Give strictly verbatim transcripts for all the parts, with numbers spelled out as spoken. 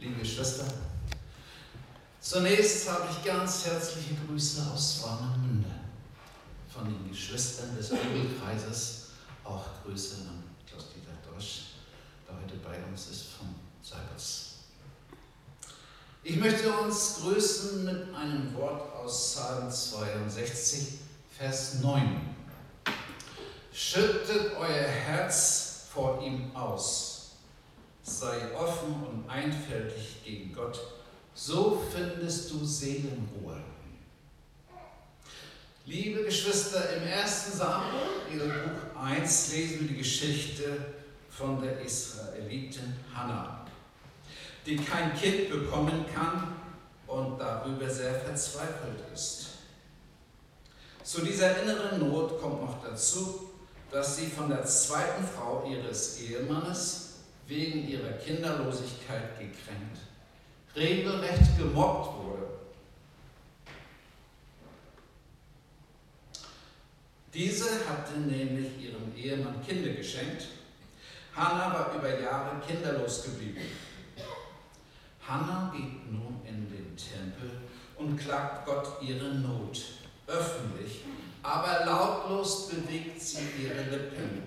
liebe Geschwister. Zunächst habe ich ganz herzliche Grüße aus Warnemünde von den Geschwistern des Bibelkreises. Auch Grüße an Klaus-Dieter Dorsch, der heute bei uns ist von Seibers. Ich möchte uns grüßen mit einem Wort aus Psalm zweiundsechzig, Vers neun. Schüttet euer Herz vor ihm aus, sei offen und einfältig gegen Gott, so findest du Seelenruhe. Liebe Geschwister, im ersten Samuel, Buch eins, lesen wir die Geschichte von der Israelitin Hannah, die kein Kind bekommen kann und darüber sehr verzweifelt ist. Zu dieser inneren Not kommt noch dazu, dass sie von der zweiten Frau ihres Ehemannes wegen ihrer Kinderlosigkeit gekränkt, regelrecht gemobbt wurde. Diese hatte nämlich ihrem Ehemann Kinder geschenkt. Hannah war über Jahre kinderlos geblieben. Hannah geht nun in den Tempel und klagt Gott ihre Not, öffentlich, aber lautlos bewegt sie ihre Lippen.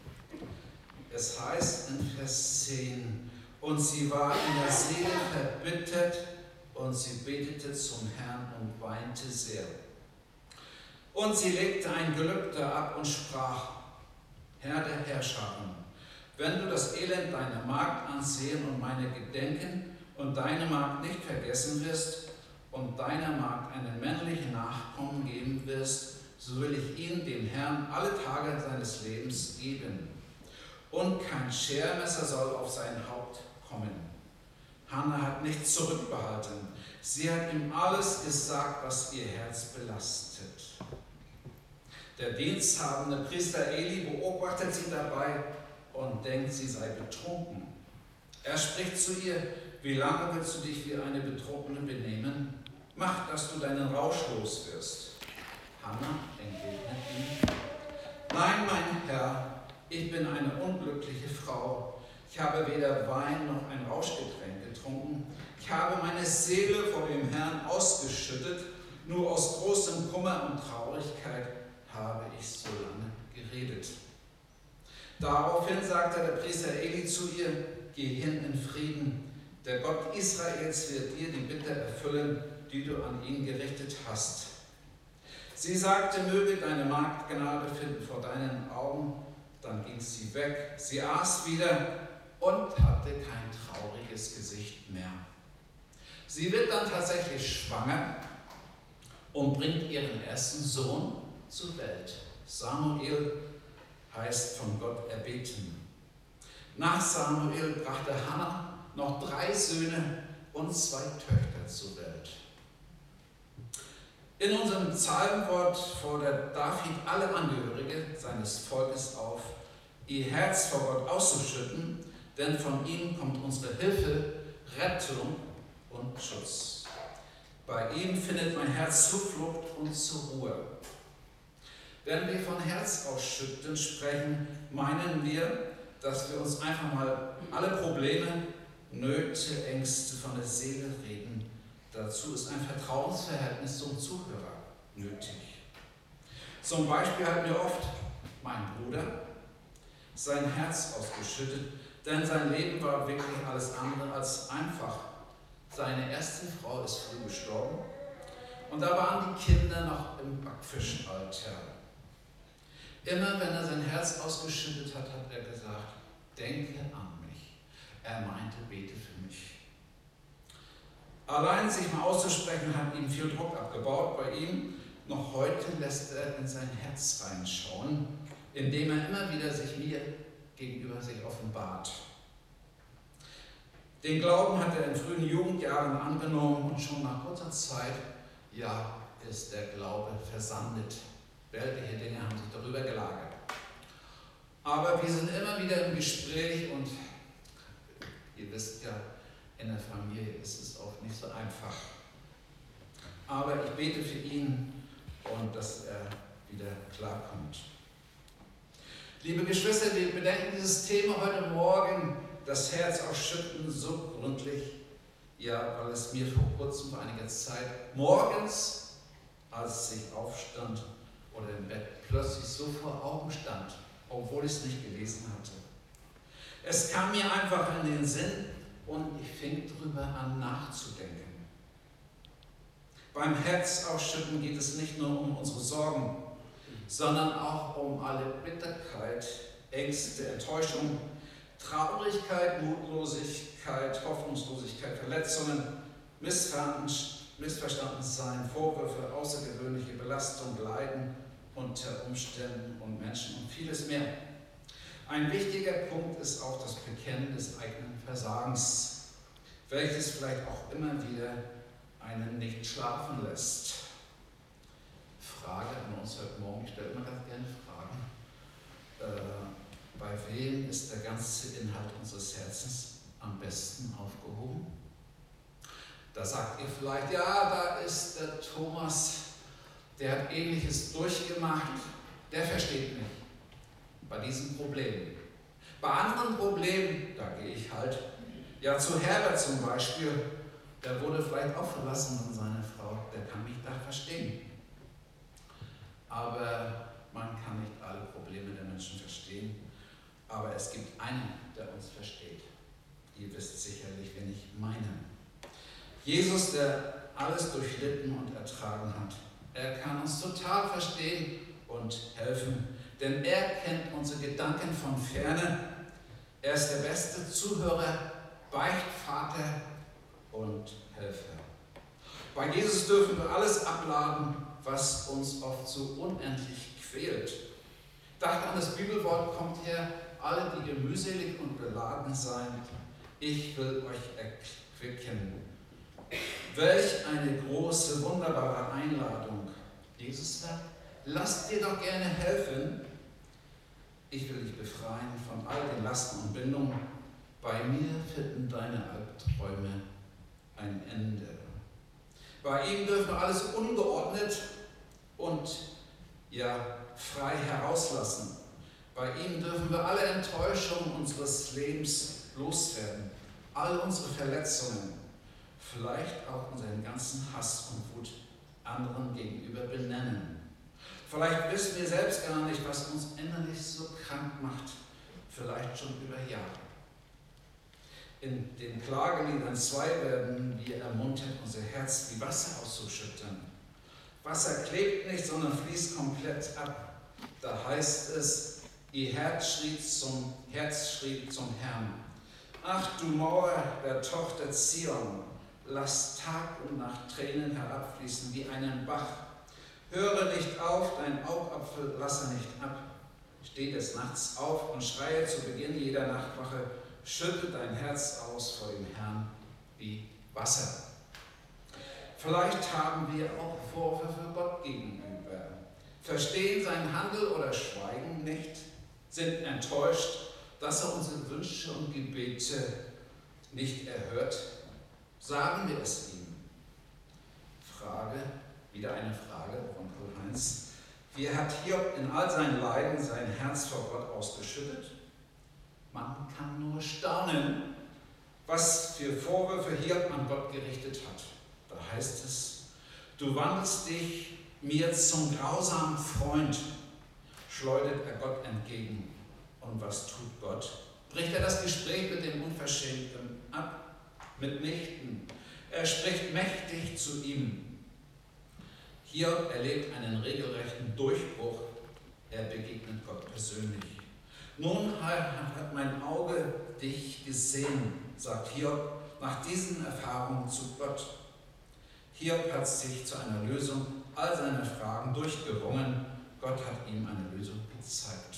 Es heißt in Vers zehn, und sie war in der Seele verbittert und sie betete zum Herrn und weinte sehr. Und sie legte ein Gelübde ab und sprach, Herr der Herrscharen, wenn du das Elend deiner Magd ansehen und meine gedenken und deine Magd nicht vergessen wirst und deiner Magd einen männlichen Nachkommen geben wirst, so will ich ihn dem Herrn alle Tage seines Lebens geben. Und kein Schermesser soll auf sein Haupt kommen. Hannah hat nichts zurückbehalten. Sie hat ihm alles gesagt, was ihr Herz belastet. Der diensthabende Priester Eli beobachtet sie dabei und denkt, sie sei betrunken. Er spricht zu ihr, wie lange willst du dich wie eine Betrunkene benehmen? Mach, dass du deinen Rausch los wirst. Hannah entgegnet ihm, nein, mein Herr, ich bin eine unglückliche Frau. Ich habe weder Wein noch ein Rauschgetränk getrunken. Ich habe meine Seele vor dem Herrn ausgeschüttet. Nur aus großem Kummer und Traurigkeit habe ich so lange geredet. Daraufhin sagte der Priester Eli zu ihr, geh hin in Frieden. Der Gott Israels wird dir die Bitte erfüllen, die du an ihn gerichtet hast. Sie sagte, möge deine Magd Gnade finden vor deinen Augen. Dann ging sie weg. Sie aß wieder und hatte kein trauriges Gesicht mehr. Sie wird dann tatsächlich schwanger und bringt ihren ersten Sohn zur Welt. Samuel heißt von Gott erbeten. Nach Samuel brachte Hannah noch drei Söhne und zwei Töchter zur Welt. In unserem Psalmwort fordert David alle Angehörige seines Volkes auf, ihr Herz vor Gott auszuschütten, denn von ihm kommt unsere Hilfe, Rettung und Schutz. Bei ihm findet mein Herz Zuflucht und zur Ruhe. Wenn wir von Herz ausschütten sprechen, meinen wir, dass wir uns einfach mal alle Probleme, Nöte, Ängste von der Seele reden. Dazu ist ein Vertrauensverhältnis zum Zuhörer nötig. Zum Beispiel hat mir oft mein Bruder sein Herz ausgeschüttet, denn sein Leben war wirklich alles andere als einfach. Seine erste Frau ist früh gestorben und da waren die Kinder noch im Backfischalter. Immer wenn er sein Herz ausgeschüttet hat, hat er gesagt, denke an mich. Er meinte, bete für mich. Allein sich mal auszusprechen, hat ihm viel Druck abgebaut bei ihm. Noch heute lässt er in sein Herz reinschauen, indem er immer wieder sich mir gegenüber sich offenbart. Den Glauben hat er in frühen Jugendjahren angenommen und schon nach kurzer Zeit, ja, ist der Glaube versandet. Weltliche Dinge haben sich darüber gelagert. Aber wir sind immer wieder im Gespräch und ihr wisst ja, in der Familie ist es oft nicht so einfach. Aber ich bete für ihn und dass er wieder klarkommt. Liebe Geschwister, wir bedenken dieses Thema heute Morgen, das Herz ausschütten, so gründlich, Ja, weil es mir vor kurzem, vor einiger Zeit, morgens, als ich aufstand oder im Bett, plötzlich so vor Augen stand, obwohl ich es nicht gelesen hatte. Es kam mir einfach in den Sinn und ich fing drüber an nachzudenken. Beim Herzausschütten geht es nicht nur um unsere Sorgen, sondern auch um alle Bitterkeit, Ängste, Enttäuschung, Traurigkeit, Mutlosigkeit, Hoffnungslosigkeit, Verletzungen, Missverstandensein, Vorwürfe, außergewöhnliche Belastung, Leiden unter Umständen und Menschen und vieles mehr. Ein wichtiger Punkt ist auch das Bekennen des eigenen Versagens, welches vielleicht auch immer wieder einen nicht schlafen lässt. Frage an uns heute Morgen, ich stelle immer ganz gerne Fragen. Äh, bei wem ist der ganze Inhalt unseres Herzens am besten aufgehoben? Da sagt ihr vielleicht, ja, da ist der Thomas, der hat Ähnliches durchgemacht, der versteht mich bei diesem Problem. Bei anderen Problemen, da gehe ich halt, ja zu Herbert zum Beispiel, der wurde vielleicht auch verlassen von seiner Frau, der kann mich da verstehen. Aber man kann nicht alle Probleme der Menschen verstehen. Aber es gibt einen, der uns versteht. Ihr wisst sicherlich, wen ich meine. Jesus, der alles durchlitten und ertragen hat. Er kann uns total verstehen und helfen, denn er kennt unsere Gedanken von ferne. Er ist der beste Zuhörer, Beichtvater und Helfer. Bei Jesus dürfen wir alles abladen, was uns oft so unendlich quält. Dacht an das Bibelwort, kommt her, alle, die ihr mühselig und beladen seid, ich will euch erquicken. Welch eine große, wunderbare Einladung. Jesus sagt, lasst dir doch gerne helfen. Ich will dich befreien von all den Lasten und Bindungen. Bei mir finden deine Albträume ein Ende. Bei ihm dürfen wir alles ungeordnet und ja, frei herauslassen. Bei ihm dürfen wir alle Enttäuschungen unseres Lebens loswerden, all unsere Verletzungen, vielleicht auch unseren ganzen Hass und Wut anderen gegenüber benennen. Vielleicht wissen wir selbst gar nicht, was uns innerlich so krank macht, vielleicht schon über Jahre. In den Klageliedern zwei werden wir ermuntert, unser Herz wie Wasser auszuschütten. Wasser klebt nicht, sondern fließt komplett ab. Da heißt es, ihr Herz schrie zum, Herz schrie zum Herrn. Ach du Mauer der Tochter Zion, lass Tag und Nacht Tränen herabfließen wie einen Bach. Höre nicht auf, dein Augapfel lasse nicht ab. Steh des Nachts auf und schreie zu Beginn jeder Nachtwache, schütte dein Herz aus vor dem Herrn wie Wasser. Vielleicht haben wir auch Vorwürfe Gott gegenüber, verstehen seinen Handel oder schweigen nicht, sind enttäuscht, dass er unsere Wünsche und Gebete nicht erhört. Sagen wir es ihm. Frage, wieder eine Frage von Karl-Heinz. Wie hat Hiob in all seinen Leiden sein Herz vor Gott ausgeschüttet? Man kann nur staunen, was für Vorwürfe Hiob an Gott gerichtet hat. Da heißt es, du wandelst dich mir zum grausamen Freund, schleudert er Gott entgegen. Und was tut Gott? Bricht er das Gespräch mit dem Unverschämten ab? Mitnichten. Er spricht mächtig zu ihm. Hiob erlebt einen regelrechten Durchbruch. Er begegnet Gott persönlich. Nun hat mein Auge dich gesehen, sagt Hiob nach diesen Erfahrungen zu Gott. Hiob hat sich zu einer Lösung all seiner Fragen durchgerungen. Gott hat ihm eine Lösung gezeigt.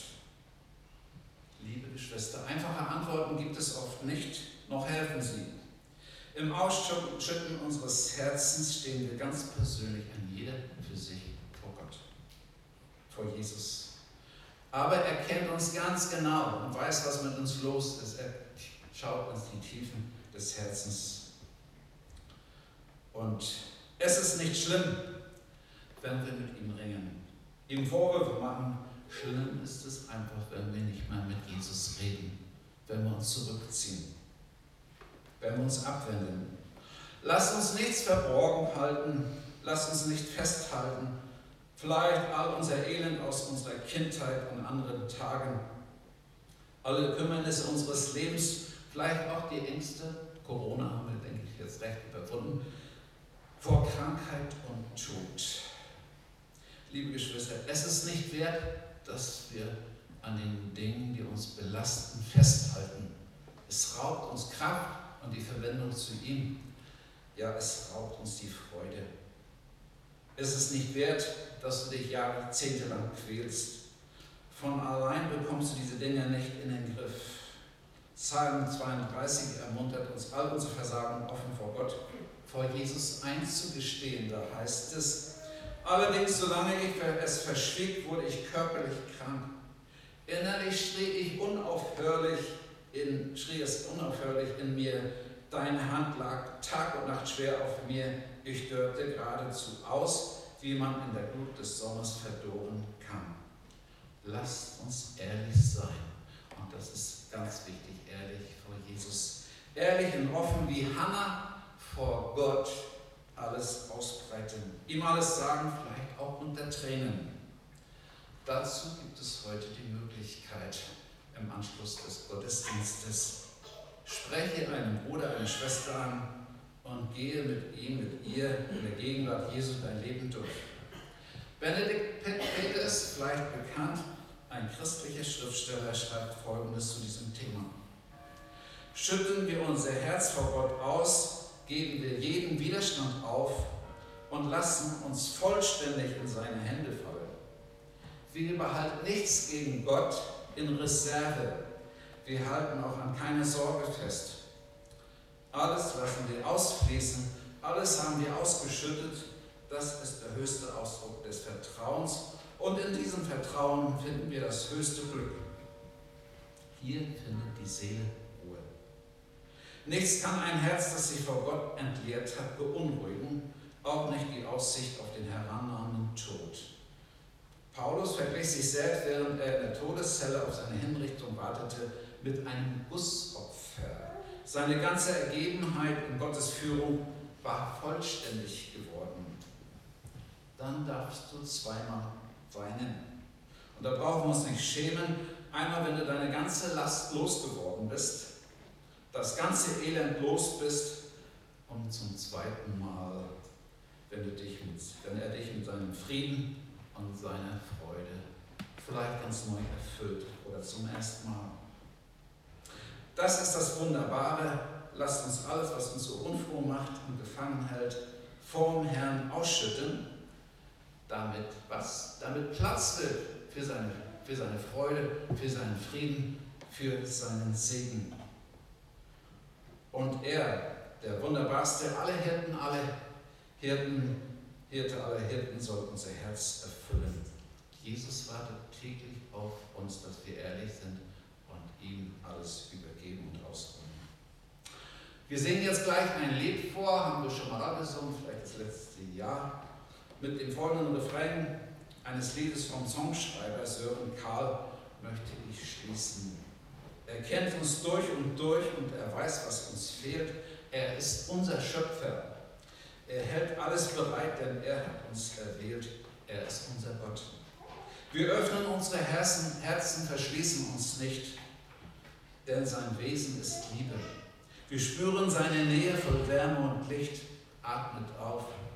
Liebe Geschwister, einfache Antworten gibt es oft nicht, noch helfen sie. Im Ausschütten unseres Herzens stehen wir ganz persönlich, ein jeder für sich vor Gott, vor Jesus. Aber er kennt uns ganz genau und weiß, was mit uns los ist. Er schaut uns die Tiefen des Herzens. Und es ist nicht schlimm, wenn wir mit ihm ringen, ihm Vorwürfe machen. Schlimm ist es einfach, wenn wir nicht mehr mit Jesus reden, wenn wir uns zurückziehen, wenn wir uns abwenden. Lass uns nichts verborgen halten, lass uns nicht festhalten, vielleicht all unser Elend aus unserer Kindheit und anderen Tagen, alle Kümmernisse unseres Lebens, vielleicht auch die Ängste, Corona haben wir, denke ich, jetzt recht überwunden, vor Krankheit und Tod. Liebe Geschwister, es ist nicht wert, dass wir an den Dingen, die uns belasten, festhalten. Es raubt uns Kraft und die Verwendung zu ihm. Ja, es raubt uns die Freude. Es ist nicht wert, dass du dich jahrzehntelang quälst. Von allein bekommst du diese Dinge nicht in den Griff. Psalm zweiunddreißig ermuntert uns, all unsere Versagen offen vor Gott, vor Jesus einzugestehen. Da heißt es, allerdings, solange ich es verschwieg, wurde ich körperlich krank. Innerlich schrie ich unaufhörlich, in, schrie es unaufhörlich in mir. Deine Hand lag Tag und Nacht schwer auf mir. Ich dörrte geradezu aus, wie man in der Glut des Sommers verdorren kann. Lasst uns ehrlich sein. Und das ist ganz wichtig, ehrlich vor Jesus. Ehrlich und offen wie Hannah vor Gott alles ausbreiten. Ihm alles sagen, vielleicht auch unter Tränen. Dazu gibt es heute die Möglichkeit im Anschluss des Gottesdienstes. Spreche einen Bruder, eine Schwester an und gehe mit ihm, mit ihr in der Gegenwart Jesu dein Leben durch. Benedikt Peter ist vielleicht bekannt, ein christlicher Schriftsteller schreibt Folgendes zu diesem Thema. Schütten wir unser Herz vor Gott aus, geben wir jeden Widerstand auf und lassen uns vollständig in seine Hände fallen. Wir behalten nichts gegen Gott in Reserve. Wir halten auch an keine Sorge fest. Alles lassen wir ausfließen, alles haben wir ausgeschüttet. Das ist der höchste Ausdruck des Vertrauens. Und in diesem Vertrauen finden wir das höchste Glück. Hier findet die Seele Ruhe. Nichts kann ein Herz, das sich vor Gott entleert hat, beunruhigen, auch nicht die Aussicht auf den herannahenden Tod. Paulus verglich sich selbst, während er in der Todeszelle auf seine Hinrichtung wartete, mit einem Gussopfer. Seine ganze Ergebenheit in Gottes Führung war vollständig geworden. Dann darfst du zweimal weinen. Und da brauchen wir uns nicht schämen. Einmal, wenn du deine ganze Last losgeworden bist, das ganze Elend los bist, und zum zweiten Mal, wenn, du dich mit, wenn er dich mit seinem Frieden und seiner Freude vielleicht ganz neu erfüllt oder zum ersten Mal. Das ist das Wunderbare. Lasst uns alles, was uns so unfroh macht und gefangen hält, vorm Herrn ausschütten, damit was? Damit Platz wird für seine, für seine Freude, für seinen Frieden, für seinen Segen. Und er, der wunderbarste aller Hirten, alle Hirten, Hirte aller Hirten, soll unser Herz erfüllen. Jesus wartet täglich auf uns, dass wir ehrlich sind und ihm alles übergeben und ausruhen. Wir singen jetzt gleich ein Lied vor, haben wir schon mal gesungen, vielleicht das letzte Jahr, mit dem folgenden Refrain eines Liedes vom Songschreiber Sören Karl möchte ich schließen. Er kennt uns durch und durch und er weiß, was uns fehlt. Er ist unser Schöpfer. Er hält alles bereit, denn er hat uns erwählt. Er ist unser Gott. Wir öffnen unsere Herzen, Herzen, verschließen uns nicht, denn sein Wesen ist Liebe. Wir spüren seine Nähe voll Wärme und Licht, atmet auf